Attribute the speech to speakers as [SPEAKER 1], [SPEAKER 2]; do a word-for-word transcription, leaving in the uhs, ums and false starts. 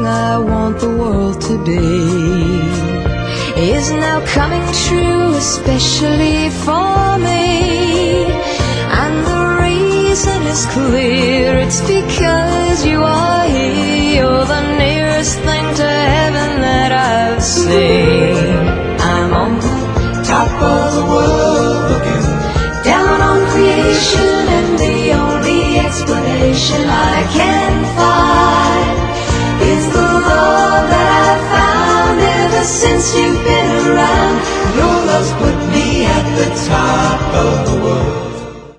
[SPEAKER 1] everything I want the world to be is now coming true, especially for me. And the reason is clear, it's because you are here. You're the nearest thing to heaven that I've seen. I'm on the top of the world looking down on creation, and the only explanation I can find is the love that I've found ever since you've been